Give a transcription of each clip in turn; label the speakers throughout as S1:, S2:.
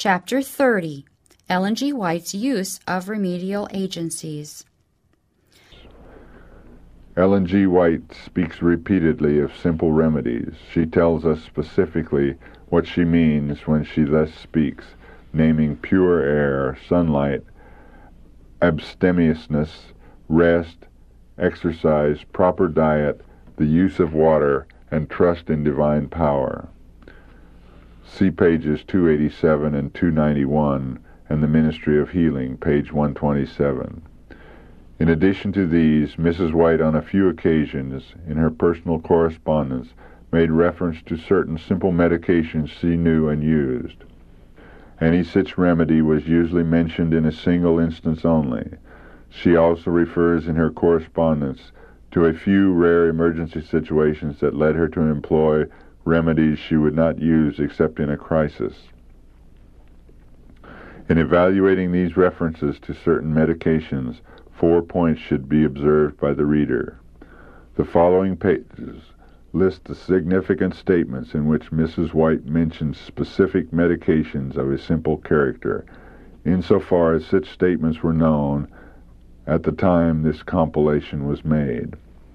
S1: Chapter 30. Ellen G. White's Use of Remedial Agencies.
S2: Ellen G. White speaks repeatedly of simple remedies. She tells us specifically what she means when she thus speaks, naming pure air, sunlight, abstemiousness, rest, exercise, proper diet, the use of water, and trust in divine power. See pages 287 and 291 and the Ministry of Healing, page 127. In addition to these, Mrs. White on a few occasions in her personal correspondence made reference to certain simple medications she knew and used. Any such remedy was usually mentioned in a single instance only. She also refers in her correspondence to a few rare emergency situations that led her to employ remedies she would not use except in a crisis. In evaluating these references to certain medications, 4 points should be observed by the reader. The following pages list the significant statements in which Mrs. White mentions specific medications of a simple character, insofar as such statements were known at the time this compilation was made.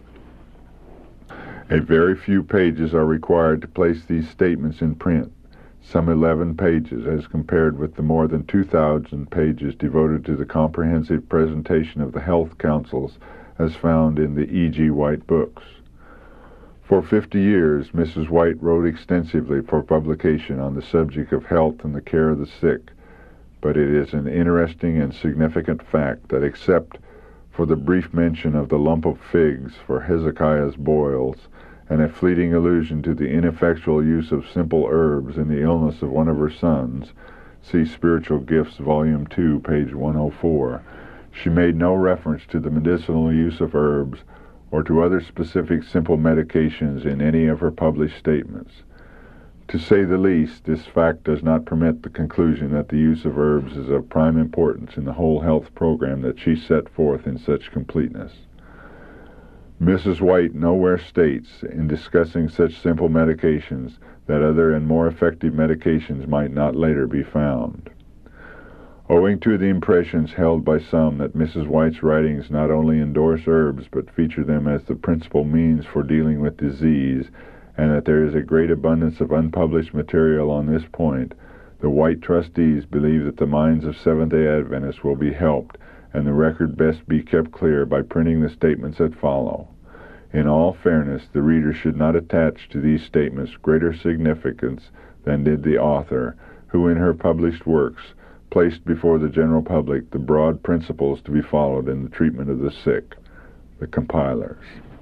S2: A very few pages are required to place these statements in print, some 11 pages, as compared with the more than 2,000 pages devoted to the comprehensive presentation of the health counsels as found in the E.G. White books. For 50 years, Mrs. White wrote extensively for publication on the subject of health and the care of the sick, but it is an interesting and significant fact that except for the brief mention of the lump of figs for Hezekiah's boils, and a fleeting allusion to the ineffectual use of simple herbs in the illness of one of her sons, see Spiritual Gifts, Volume 2, page 104, she made no reference to the medicinal use of herbs or to other specific simple medications in any of her published statements. To say the least, this fact does not permit the conclusion that the use of herbs is of prime importance in the whole health program that she set forth in such completeness. Mrs. White nowhere states, in discussing such simple medications, that other and more effective medications might not later be found. Owing to the impressions held by some that Mrs. White's writings not only endorse herbs but feature them as the principal means for dealing with disease, and that there is a great abundance of unpublished material on this point, the White trustees believe that the minds of Seventh-day Adventists will be helped, and the record best be kept clear by printing the statements that follow. In all fairness, the reader should not attach to these statements greater significance than did the author, who in her published works placed before the general public the broad principles to be followed in the treatment of the sick, the compilers.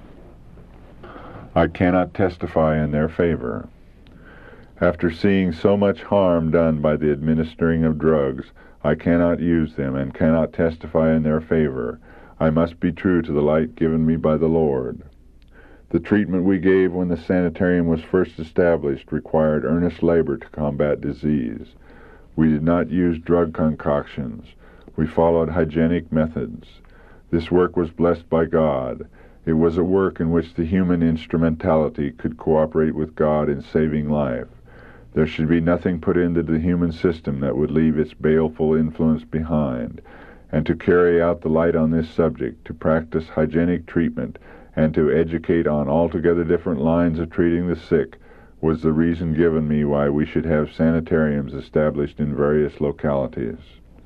S2: I cannot testify in their favor. After seeing so much harm done by the administering of drugs, I cannot use them and cannot testify in their favor. I must be true to the light given me by the Lord. The treatment we gave when the sanitarium was first established required earnest labor to combat disease. We did not use drug concoctions. We followed hygienic methods. This work was blessed by God. It was a work in which the human instrumentality could cooperate with God in saving life. There should be nothing put into the human system that would leave its baleful influence behind. And to carry out the light on this subject, to practice hygienic treatment, and to educate on altogether different lines of treating the sick, was the reason given me why we should have sanitariums established in various localities.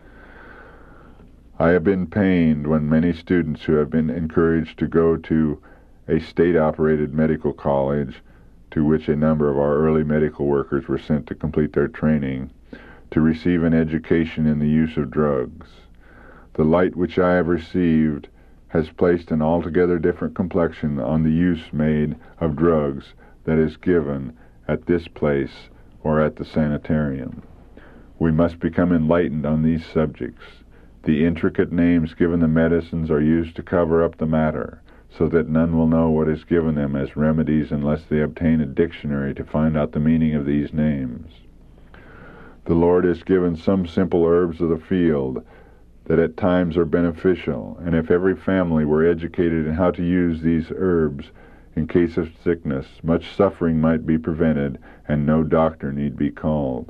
S2: I have been pained when many students who have been encouraged to go to a state-operated medical college, to which a number of our early medical workers were sent to complete their training, to receive an education in the use of drugs. The light which I have received has placed an altogether different complexion on the use made of drugs that is given at this place or at the sanitarium. We must become enlightened on these subjects. The intricate names given the medicines are used to cover up the matter, so that none will know what is given them as remedies unless they obtain a dictionary to find out the meaning of these names. The Lord has given some simple herbs of the field that at times are beneficial, and if every family were educated in how to use these herbs in case of sickness, much suffering might be prevented and no doctor need be called.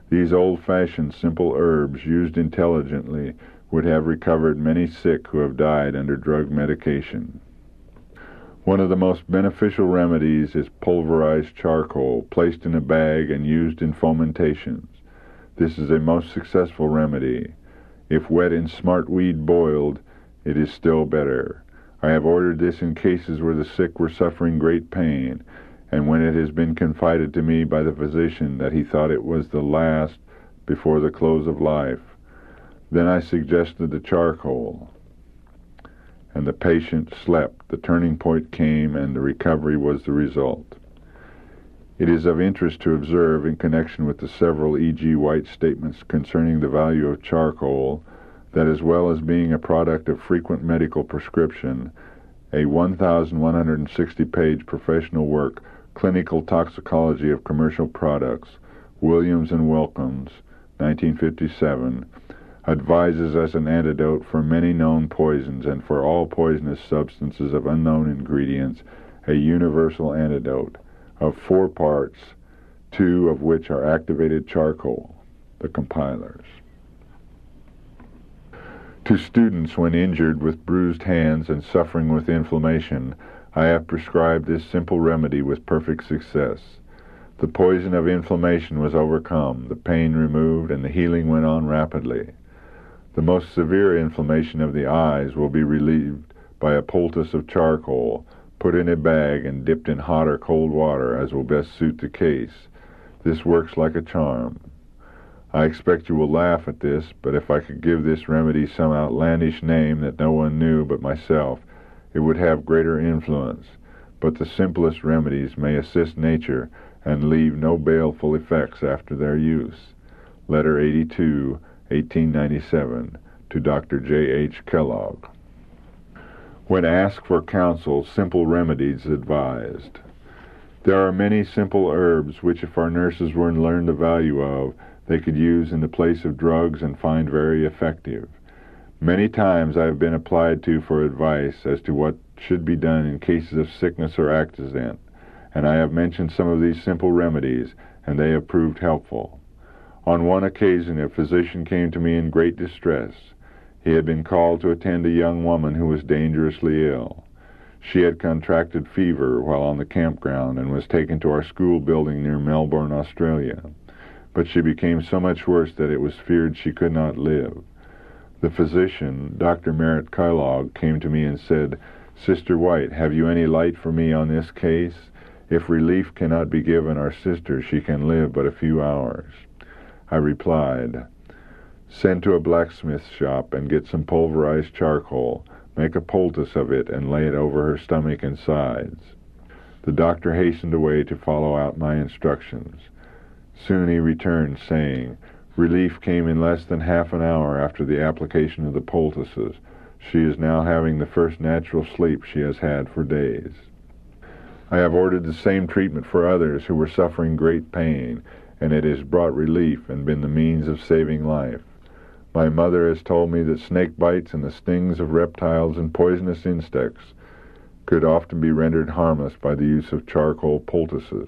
S2: These old-fashioned simple herbs, used intelligently, would have recovered many sick who have died under drug medication. One of the most beneficial remedies is pulverized charcoal, placed in a bag and used in fomentations. This is a most successful remedy. If wet in smartweed boiled, it is still better. I have ordered this in cases where the sick were suffering great pain, and when it has been confided to me by the physician that he thought it was the last before the close of life. Then I suggested the charcoal, and the patient slept. The turning point came, and the recovery was the result. It is of interest to observe, in connection with the several E.G. White statements concerning the value of charcoal, that as well as being a product of frequent medical prescription, a 1,160-page professional work, Clinical Toxicology of Commercial Products, Williams and Wilkins, 1957, advises as an antidote for many known poisons and for all poisonous substances of unknown ingredients, a universal antidote of 4 parts, 2 of which are activated charcoal, the compilers. To students when injured with bruised hands and suffering with inflammation, I have prescribed this simple remedy with perfect success. The poison of inflammation was overcome, the pain removed, and the healing went on rapidly. The most severe inflammation of the eyes will be relieved by a poultice of charcoal, put in a bag and dipped in hot or cold water as will best suit the case. This works like a charm. I expect you will laugh at this, but if I could give this remedy some outlandish name that no one knew but myself, it would have greater influence. But the simplest remedies may assist nature and leave no baleful effects after their use. Letter 82, 1897, to Dr. J.H. Kellogg. When asked for counsel, simple remedies advised. There are many simple herbs which, if our nurses were to learn the value of, they could use in the place of drugs and find very effective. Many times I have been applied to for advice as to what should be done in cases of sickness or accident, and I have mentioned some of these simple remedies, and they have proved helpful. On one occasion, a physician came to me in great distress. He had been called to attend a young woman who was dangerously ill. She had contracted fever while on the campground and was taken to our school building near Melbourne, Australia. But she became so much worse that it was feared she could not live. The physician, Dr. Merritt Kellogg, came to me and said, "Sister White, have you any light for me on this case? If relief cannot be given our sister, she can live but a few hours." I replied, "Send to a blacksmith shop and get some pulverized charcoal, make a poultice of it, and lay it over her stomach and sides." The doctor hastened away to follow out my instructions. Soon he returned, saying, "Relief came in less than half an hour after the application of the poultices. She is now having the first natural sleep she has had for days." I have ordered the same treatment for others who were suffering great pain, and it has brought relief and been the means of saving life. My mother has told me that snake bites and the stings of reptiles and poisonous insects could often be rendered harmless by the use of charcoal poultices.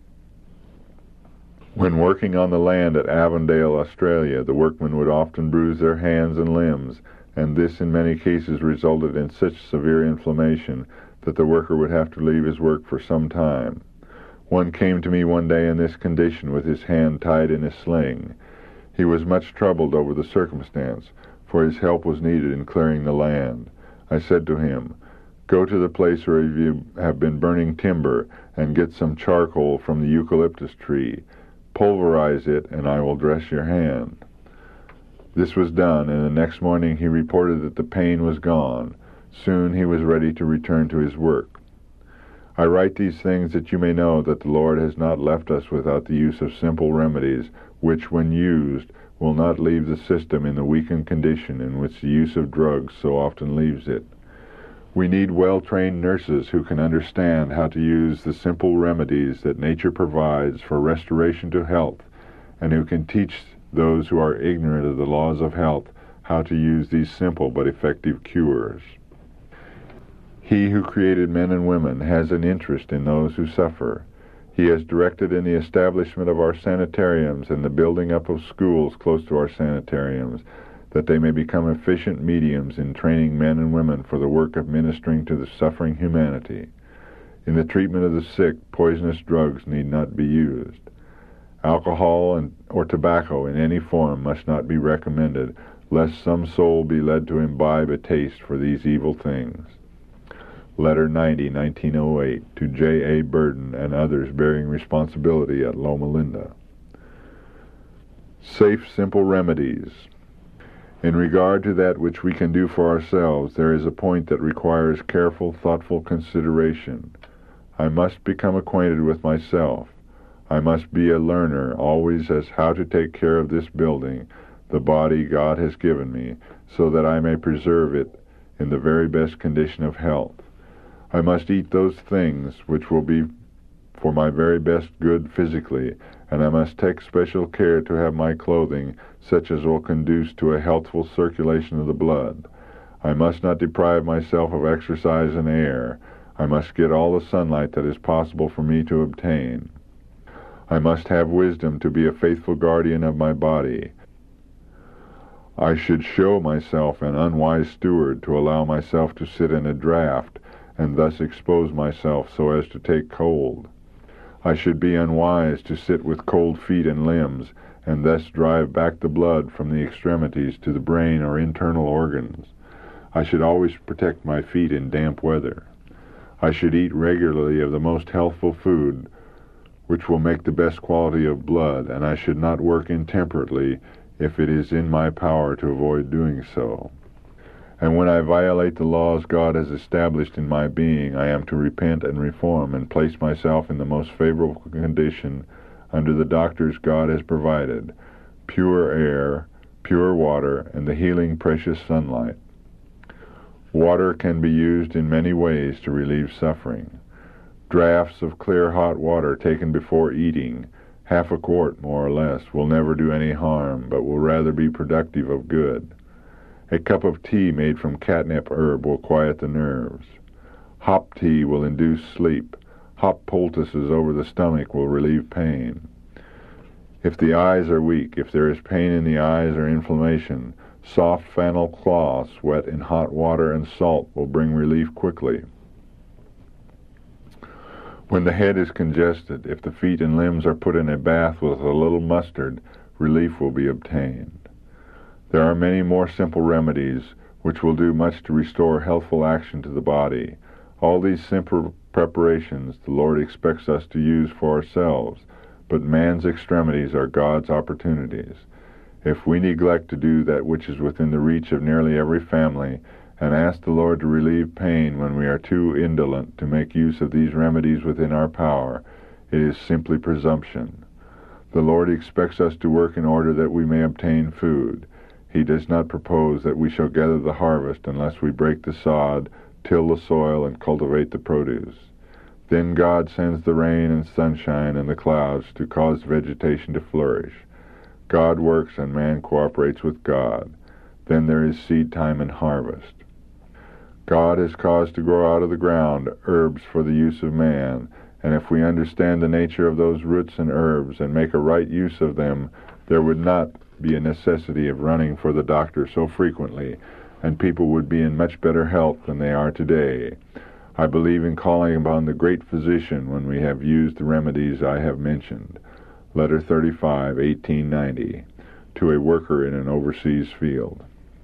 S2: When working on the land at Avondale, Australia, the workmen would often bruise their hands and limbs, and this in many cases resulted in such severe inflammation that the worker would have to leave his work for some time. One came to me one day in this condition with his hand tied in a sling. He was much troubled over the circumstance, for his help was needed in clearing the land. I said to him, "Go to the place where you have been burning timber and get some charcoal from the eucalyptus tree. Pulverize it, and I will dress your hand." This was done, and the next morning he reported that the pain was gone. Soon he was ready to return to his work. I write these things that you may know that the Lord has not left us without the use of simple remedies, which, when used, will not leave the system in the weakened condition in which the use of drugs so often leaves it. We need well-trained nurses who can understand how to use the simple remedies that nature provides for restoration to health, and who can teach those who are ignorant of the laws of health how to use these simple but effective cures. He who created men and women has an interest in those who suffer. He has directed in the establishment of our sanitariums and the building up of schools close to our sanitariums, that they may become efficient mediums in training men and women for the work of ministering to the suffering humanity. In the treatment of the sick, poisonous drugs need not be used. Alcohol or tobacco in any form must not be recommended, lest some soul be led to imbibe a taste for these evil things. Letter 90, 1908, to J. A. Burden and others bearing responsibility at Loma Linda. Safe, simple remedies. In regard to that which we can do for ourselves, there is a point that requires careful, thoughtful consideration. I must become acquainted with myself. I must be a learner always as how to take care of this building, the body God has given me, so that I may preserve it in the very best condition of health. I must eat those things which will be for my very best good physically, and I must take special care to have my clothing such as will conduce to a healthful circulation of the blood. I must not deprive myself of exercise and air. I must get all the sunlight that is possible for me to obtain. I must have wisdom to be a faithful guardian of my body. I should show myself an unwise steward to allow myself to sit in a draught and thus expose myself so as to take cold. I should be unwise to sit with cold feet and limbs and thus drive back the blood from the extremities to the brain or internal organs. I should always protect my feet in damp weather. I should eat regularly of the most healthful food, which will make the best quality of blood, and I should not work intemperately if it is in my power to avoid doing so. And when I violate the laws God has established in my being, I am to repent and reform and place myself in the most favorable condition under the doctors God has provided, pure air, pure water, and the healing precious sunlight. Water can be used in many ways to relieve suffering. Draughts of clear hot water taken before eating, half a quart more or less, will never do any harm, but will rather be productive of good. A cup of tea made from catnip herb will quiet the nerves. Hop tea will induce sleep. Hop poultices over the stomach will relieve pain. If the eyes are weak, if there is pain in the eyes or inflammation, soft flannel cloths wet in hot water and salt will bring relief quickly. When the head is congested, if the feet and limbs are put in a bath with a little mustard, relief will be obtained. There are many more simple remedies which will do much to restore healthful action to the body. All these simple preparations the Lord expects us to use for ourselves, but man's extremities are God's opportunities. If we neglect to do that which is within the reach of nearly every family, and ask the Lord to relieve pain when we are too indolent to make use of these remedies within our power, it is simply presumption. The Lord expects us to work in order that we may obtain food. He does not propose that we shall gather the harvest unless we break the sod, till the soil, and cultivate the produce. Then God sends the rain and sunshine and the clouds to cause vegetation to flourish. God works and man cooperates with God. Then there is seed time and harvest. God has caused to grow out of the ground herbs for the use of man, and if we understand the nature of those roots and herbs and make a right use of them, there would not be a necessity of running for the doctor so frequently, and people would be in much better health than they are today. I believe in calling upon the great physician when we have used the remedies I have mentioned. Letter 35, 1890, to a worker in an overseas field.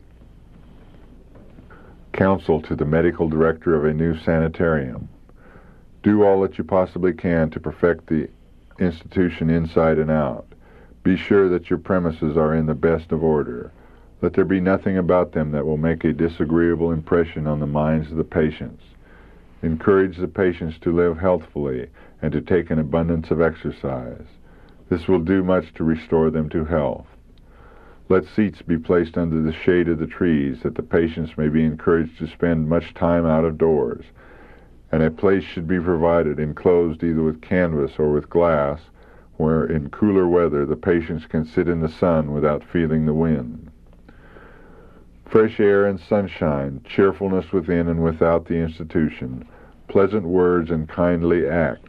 S2: Counsel to the medical director of a new sanitarium. Do all that you possibly can to perfect the institution inside and out. Be sure that your premises are in the best of order. Let there be nothing about them that will make a disagreeable impression on the minds of the patients. Encourage the patients to live healthfully and to take an abundance of exercise. This will do much to restore them to health. Let seats be placed under the shade of the trees, that the patients may be encouraged to spend much time out of doors, and a place should be provided enclosed either with canvas or with glass, where in cooler weather the patients can sit in the sun without feeling the wind. Fresh air and sunshine, cheerfulness within and without the institution, pleasant words and kindly acts,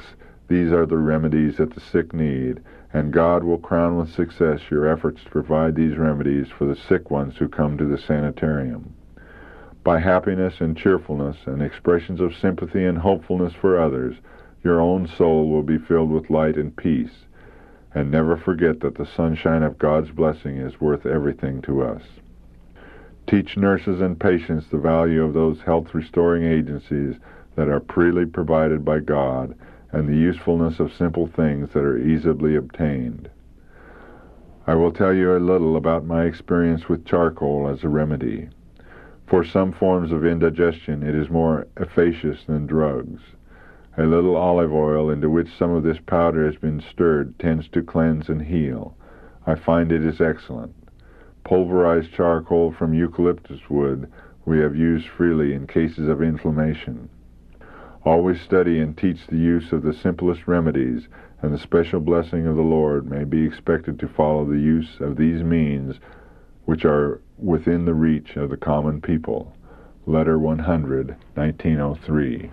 S2: These are the remedies that the sick need, and God will crown with success your efforts to provide these remedies for the sick ones who come to the sanitarium. By happiness and cheerfulness and expressions of sympathy and hopefulness for others, your own soul will be filled with light and peace. And never forget that the sunshine of God's blessing is worth everything to us. Teach nurses and patients the value of those health-restoring agencies that are freely provided by God, and the usefulness of simple things that are easily obtained. I will tell you a little about my experience with charcoal as a remedy. For some forms of indigestion, it is more efficacious than drugs. A little olive oil into which some of this powder has been stirred tends to cleanse and heal. I find it is excellent. Pulverized charcoal from eucalyptus wood we have used freely in cases of inflammation. Always study and teach the use of the simplest remedies, and the special blessing of the Lord may be expected to follow the use of these means which are within the reach of the common people. Letter 100, 1903.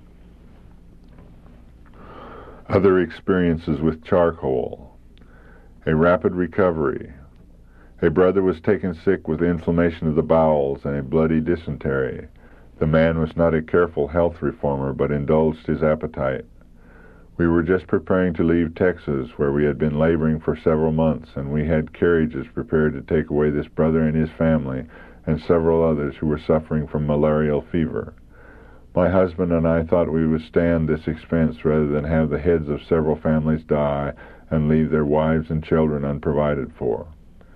S2: Other experiences with charcoal. A rapid recovery. A brother was taken sick with inflammation of the bowels and a bloody dysentery. The man was not a careful health reformer, but indulged his appetite. We were just preparing to leave Texas, where we had been laboring for several months, and we had carriages prepared to take away this brother and his family, and several others who were suffering from malarial fever. My husband and I thought we would stand this expense rather than have the heads of several families die and leave their wives and children unprovided for.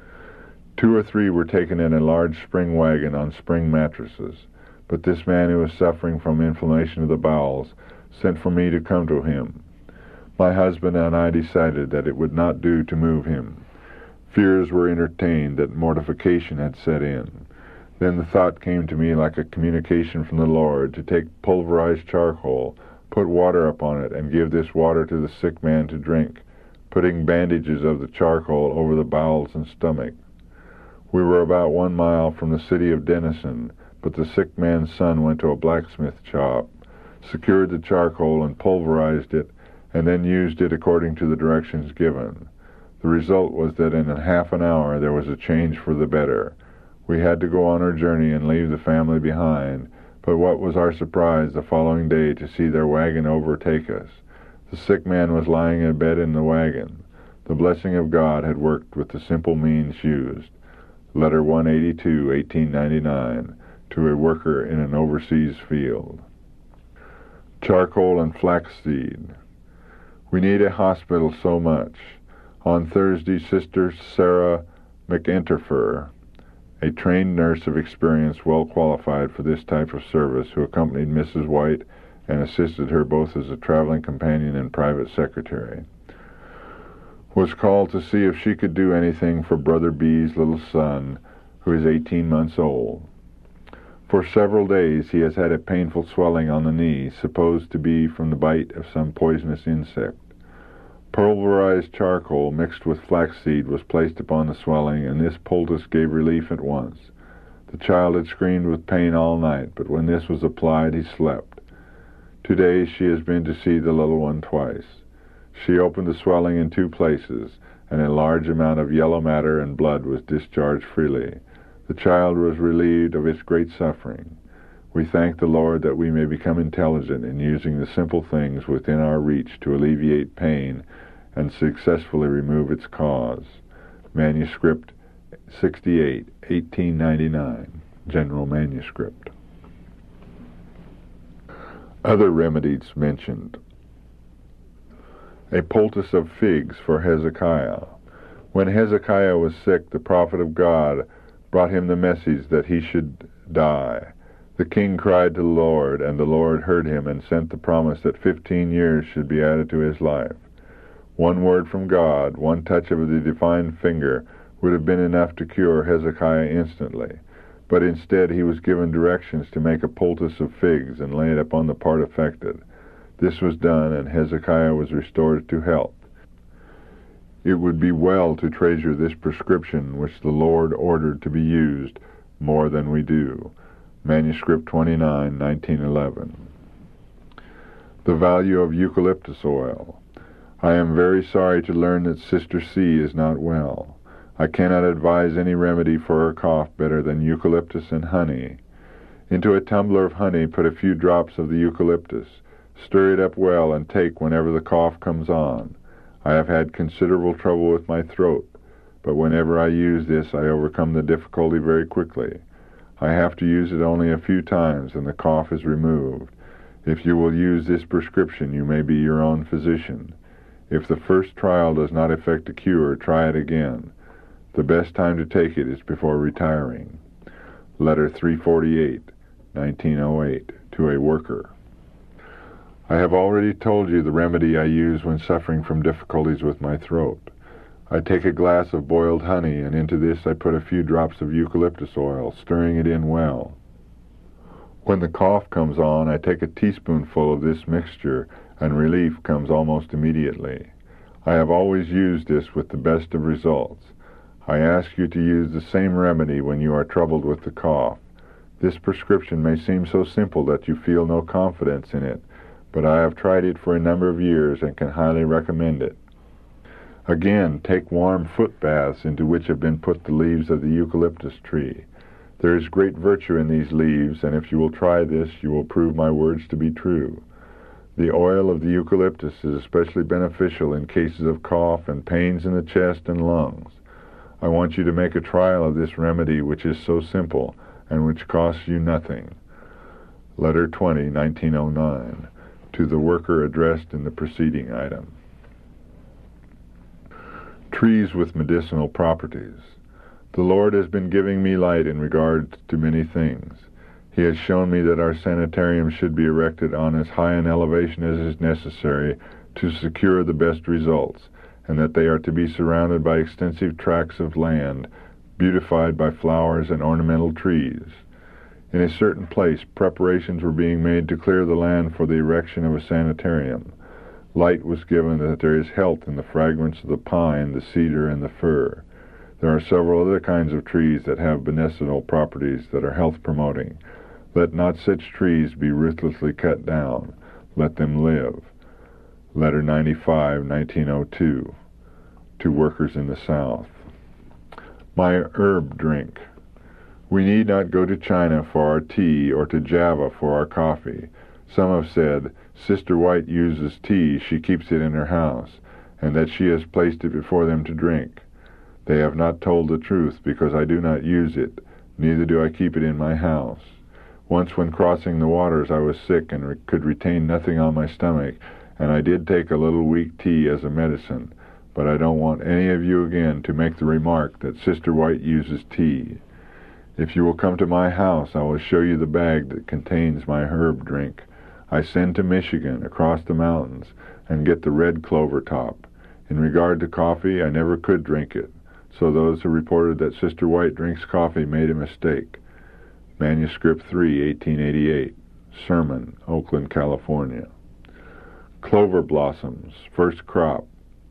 S2: 2 or 3 were taken in a large spring wagon on spring mattresses, but this man who was suffering from inflammation of the bowels sent for me to come to him. My husband and I decided that it would not do to move him. Fears were entertained that mortification had set in. Then the thought came to me like a communication from the Lord to take pulverized charcoal, put water upon it, and give this water to the sick man to drink, putting bandages of the charcoal over the bowels and stomach. We were about 1 mile from the city of Denison, but the sick man's son went to a blacksmith shop, secured the charcoal and pulverized it, and then used it according to the directions given. The result was that in half an hour there was a change for the better. We had to go on our journey and leave the family behind, but what was our surprise the following day to see their wagon overtake us. The sick man was lying in bed in the wagon. The blessing of God had worked with the simple means used. Letter 182, 1899, to a worker in an overseas field. Charcoal and flaxseed. We need a hospital so much. On Thursday, Sister Sarah McEnterfer, a trained nurse of experience well qualified for this type of service, who accompanied Mrs. White and assisted her both as a traveling companion and private secretary, was called to see if she could do anything for Brother B's little son, who is 18 months old. For several days he has had a painful swelling on the knee, supposed to be from the bite of some poisonous insect. Pulverized charcoal mixed with flaxseed was placed upon the swelling, and this poultice gave relief at once. The child had screamed with pain all night, but when this was applied he slept. Today she has been to see the little one twice. She opened the swelling in 2 places, and a large amount of yellow matter and blood was discharged freely. The child was relieved of its great suffering. We thank the Lord that we may become intelligent in using the simple things within our reach to alleviate pain and successfully remove its cause. Manuscript 68, 1899, General Manuscript. Other remedies mentioned. A poultice of figs for Hezekiah. When Hezekiah was sick, the prophet of God brought him the message that he should die. The king cried to the Lord, and the Lord heard him and sent the promise that 15 years should be added to his life. 1 word from God, 1 touch of the divine finger, would have been enough to cure Hezekiah instantly. But instead he was given directions to make a poultice of figs and lay it upon the part affected. This was done, and Hezekiah was restored to health. It would be well to treasure this prescription which the Lord ordered to be used more than we do. Manuscript 29, 1911. The value of eucalyptus oil. I am very sorry to learn that Sister C is not well. I cannot advise any remedy for her cough better than eucalyptus and honey. Into a tumbler of honey put a few drops of the eucalyptus. Stir it up well and take whenever the cough comes on. I have had considerable trouble with my throat, but whenever I use this I overcome the difficulty very quickly. I have to use it only a few times and the cough is removed. If you will use this prescription, you may be your own physician. If the first trial does not effect a cure, try it again. The best time to take it is before retiring. Letter 348, 1908, to a worker. I have already told you the remedy I use when suffering from difficulties with my throat. I take a glass of boiled honey, and into this I put a few drops of eucalyptus oil, stirring it in well. When the cough comes on, I take a teaspoonful of this mixture, and relief comes almost immediately. I have always used this with the best of results. I ask you to use the same remedy when you are troubled with the cough. This prescription may seem so simple that you feel no confidence in it, but I have tried it for a number of years and can highly recommend it. Again, take warm foot baths into which have been put the leaves of the eucalyptus tree. There is great virtue in these leaves, and if you will try this, you will prove my words to be true. The oil of the eucalyptus is especially beneficial in cases of cough and pains in the chest and lungs. I want you to make a trial of this remedy, which is so simple and which costs you nothing. Letter 20, 1909, to the worker addressed in the preceding item. Trees with medicinal properties. The Lord has been giving me light in regard to many things. He has shown me that our sanitarium should be erected on as high an elevation as is necessary to secure the best results, and that they are to be surrounded by extensive tracts of land, beautified by flowers and ornamental trees. In a certain place, preparations were being made to clear the land for the erection of a sanitarium. Light was given that there is health in the fragrance of the pine, the cedar, and the fir. There are several other kinds of trees that have medicinal properties that are health-promoting. Let not such trees be ruthlessly cut down. Let them live. Letter 95, 1902, to workers in the South. My herb drink. We need not go to China for our tea or to Java for our coffee. Some have said, Sister White uses tea, she keeps it in her house, and that she has placed it before them to drink. They have not told the truth, because I do not use it, neither do I keep it in my house. Once when crossing the waters I was sick and could retain nothing on my stomach, and I did take a little weak tea as a medicine, but I don't want any of you again to make the remark that Sister White uses tea. If you will come to my house, I will show you the bag that contains my herb drink. I send to Michigan, across the mountains, and get the red clover top. In regard to coffee, I never could drink it, so those who reported that Sister White drinks coffee made a mistake. Manuscript 3, 1888. Sermon, Oakland, California. Clover blossoms, first crop.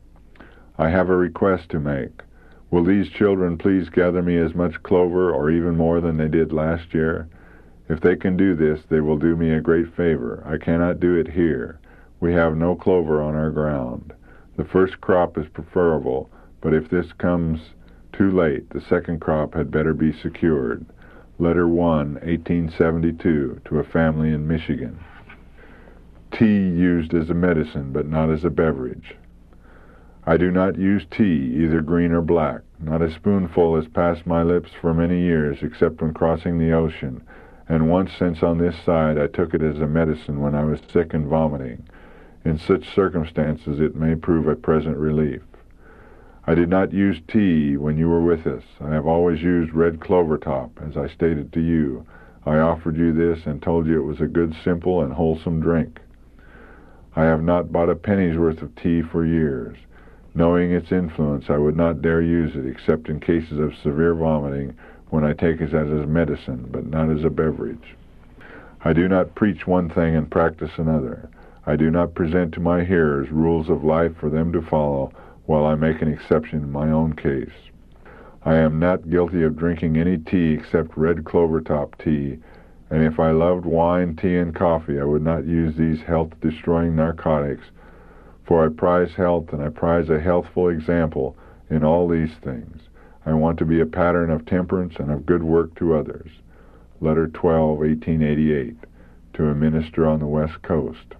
S2: I have a request to make. Will these children please gather me as much clover or even more than they did last year? If they can do this, they will do me a great favor. I cannot do it here. We have no clover on our ground. The first crop is preferable, but if this comes too late, the second crop had better be secured. Letter 1, 1872, to a family in Michigan. Tea used as a medicine, but not as a beverage. I do not use tea, either green or black. Not a spoonful has passed my lips for many years, except when crossing the ocean, and once since on this side I took it as a medicine when I was sick and vomiting. In such circumstances it may prove a present relief. I did not use tea when you were with us. I have always used red clover top, as I stated to you. I offered you this and told you it was a good, simple, and wholesome drink. I have not bought a penny's worth of tea for years. Knowing its influence, I would not dare use it except in cases of severe vomiting, when I take it as a medicine, but not as a beverage. I do not preach one thing and practice another. I do not present to my hearers rules of life for them to follow, while I make an exception in my own case. I am not guilty of drinking any tea except red clover top tea, and if I loved wine, tea, and coffee, I would not use these health-destroying narcotics, For I prize health, and I prize a healthful example in all these things. I want to be a pattern of temperance and of good work to others. Letter 12, 1888, to a minister on the West Coast.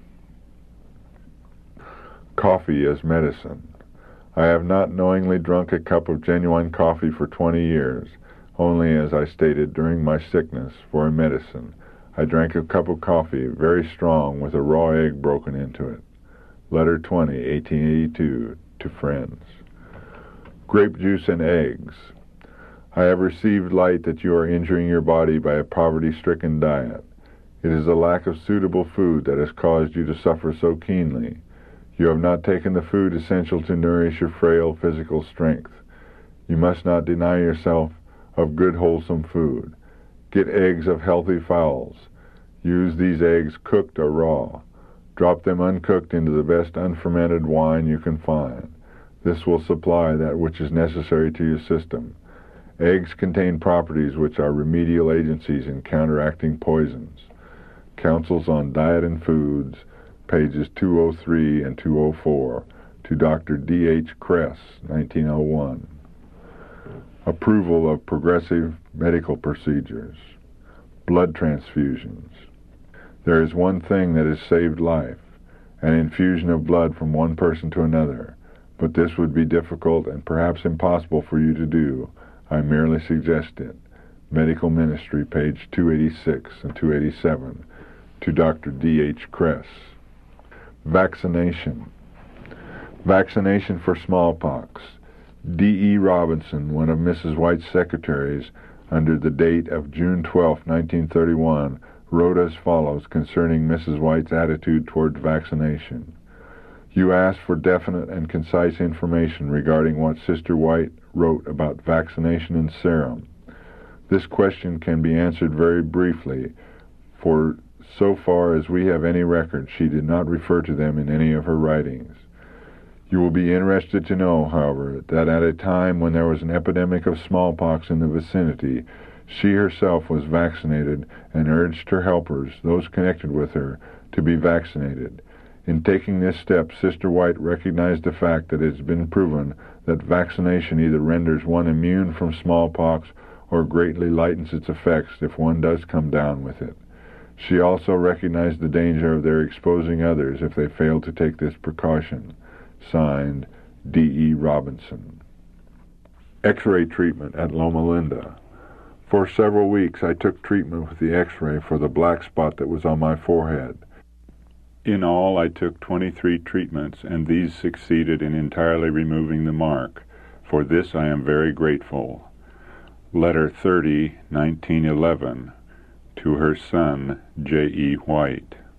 S2: Coffee as medicine. I have not knowingly drunk a cup of genuine coffee for 20 years, only, as I stated, during my sickness, for a medicine. I drank a cup of coffee, very strong, with a raw egg broken into it. Letter 20, 1882, to friends. Grape juice and eggs. I have received light that you are injuring your body by a poverty-stricken diet. It is a lack of suitable food that has caused you to suffer so keenly. You have not taken the food essential to nourish your frail physical strength. You must not deny yourself of good wholesome food. Get eggs of healthy fowls. Use these eggs cooked or raw. Drop them uncooked into the best unfermented wine you can find. This will supply that which is necessary to your system. Eggs contain properties which are remedial agencies in counteracting poisons. Counsels on Diet and Foods, pages 203 and 204, to Dr. D.H. Kress, 1901. Approval of progressive medical procedures. Blood transfusions. There is one thing that has saved life, an infusion of blood from one person to another, but this would be difficult and perhaps impossible for you to do. I merely suggest it. Medical Ministry, page 286 and 287, to Dr. D.H. Kress. Vaccination. Vaccination for smallpox. D.E. Robinson, one of Mrs. White's secretaries, under the date of June 12, 1931, wrote as follows concerning Mrs. White's attitude towards vaccination. You asked for definite and concise information regarding what Sister White wrote about vaccination and serum. This question can be answered very briefly, for so far as we have any record, she did not refer to them in any of her writings. You will be interested to know, however, that at a time when there was an epidemic of smallpox in the vicinity, she herself was vaccinated and urged her helpers, those connected with her, to be vaccinated. In taking this step, Sister White recognized the fact that it has been proven that vaccination either renders one immune from smallpox or greatly lightens its effects if one does come down with it. She also recognized the danger of their exposing others if they failed to take this precaution. Signed, D.E. Robinson. X-ray treatment at Loma Linda. For several weeks I took treatment with the X-ray for the black spot that was on my forehead. In all, I took 23 treatments, and these succeeded in entirely removing the mark. For this I am very grateful. Letter 30, 1911, to her son, J.E. White.